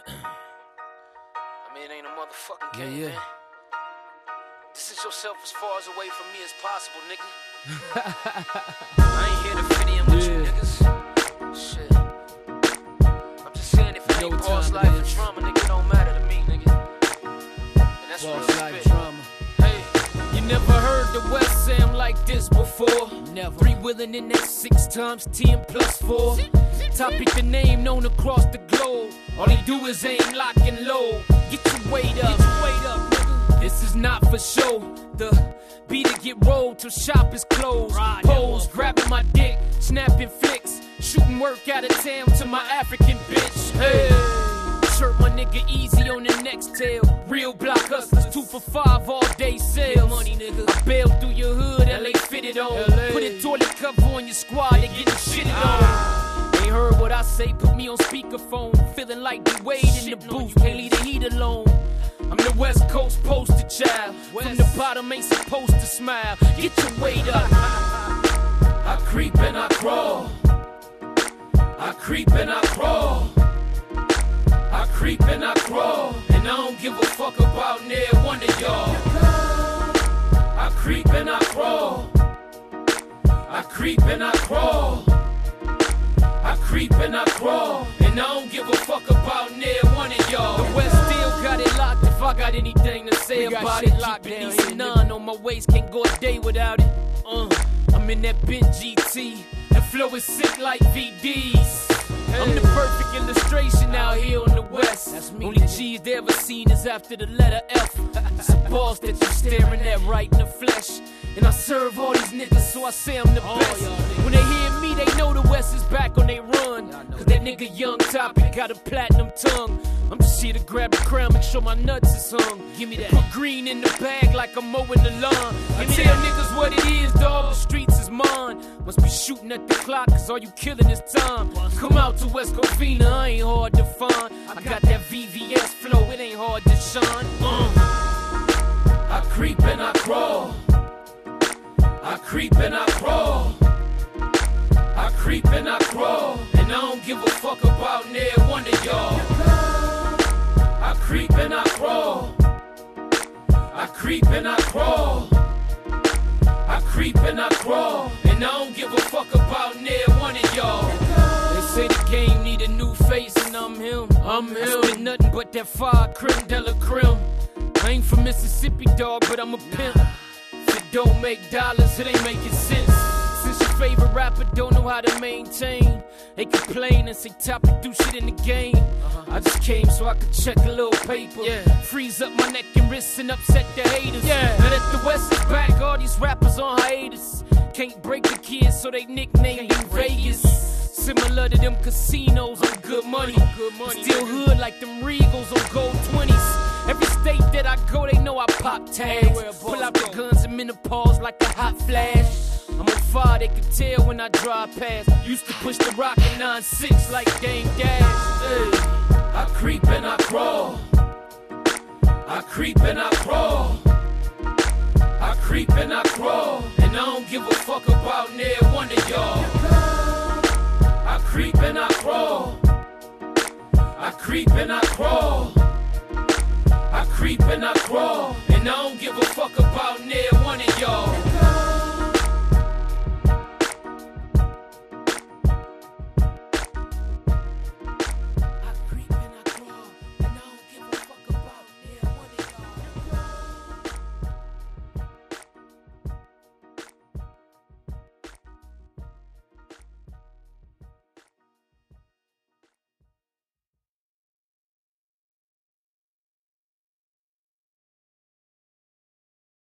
I mean, it ain't a motherfucking game, yeah. man. Distance yourself as far as away from me as possible, nigga. I ain't here to fit in with you niggas. Shit. I'm just saying, if it ain't boss life and trauma, nigga, it don't matter to me, nigga. And that's real spit. Hey, you never heard the West Sam like this before. Never. 3 willing in that 6 times 10 plus 4. Topic the name known across the globe. All he do is aim, lock and load. Get your weight up, nigga. This is not for show. The beat to get rolled till shop is closed. Pose, grabbing my dick, snapping flicks, shooting work out of town to my African bitch. Hey, shirt my nigga easy on the next tail. Real block hustlers, 2 for 5 all day sales. Money, nigga. I bail through your hood, LA fitted on. Put a toilet cover on your squad, they getting shitted on. Ain't heard what I say, put me on speakerphone. Feeling like the Wade in the booth, can't leave the heat alone. I'm the West Coast poster child. From the bottom ain't supposed to smile. Get your weight up. I creep and I crawl. I creep and I crawl. I creep and I crawl. And I don't give a fuck about near one of y'all. I creep and I crawl. I creep and I crawl. I creep and I crawl. And I don't give a fuck about near one of y'all. The West still got it locked. If I got anything to say about it, keep it easy. 9 on my waist, can't go a day without it. I'm in that bin GT. That flow is sick like VD's. I'm the perfect illustration out here on the West. That's me. Only G's they ever seen is after the letter F. It's a boss that you staring at right in the flesh. And I serve all these niggas, so I say I'm the best. When they hear me, they know the West is back on they run. Cause that nigga Young Topic got a platinum tongue. I'm just here to grab the crown, make sure my nuts is hung. Give me that. Put green in the bag like I'm mowing the lawn. I tell niggas what it is, dawg, the streets is mine. Must be shooting at the clock, cause all you killing is time. Come out to West Covina, I ain't hard to find. I got that VVS flow, it ain't hard to shine. I creep and I crawl. I creep and I crawl. I creep and I crawl. And I don't give a fuck about near one of y'all. I creep and I crawl. I creep and I crawl. I creep and I crawl. And I don't give a fuck about near one of y'all. They say the game need a new face and I'm him. I spit nothing but that fire creme de la creme. I ain't from Mississippi, dog, but I'm a pimp. If it don't make dollars, it ain't making sense. Since your favorite rapper don't know how to maintain, they complain and say Topic do shit in the game. I just came so I could check a little paper. Freeze up my neck and wrists and upset the haters. Now that the West is back, all these rappers on hiatus. Can't break the kids, so they nickname in Vegas. Similar to them casinos on good money. Still hood like them Regals on gold 20s. Every state that I go, they know I pop tags. Pull out the guns in menopause like a hot flash. I'm on fire, they can tell when I drive past. Used to push the rock in 9-6 like Dame Dash. I creep and I crawl. I creep and I crawl. I creep and I crawl. And I don't give a fuck about near one of y'all. I creep and I crawl. I creep and I crawl. I creep and I crawl. And I don't give a fuck about near one of y'all.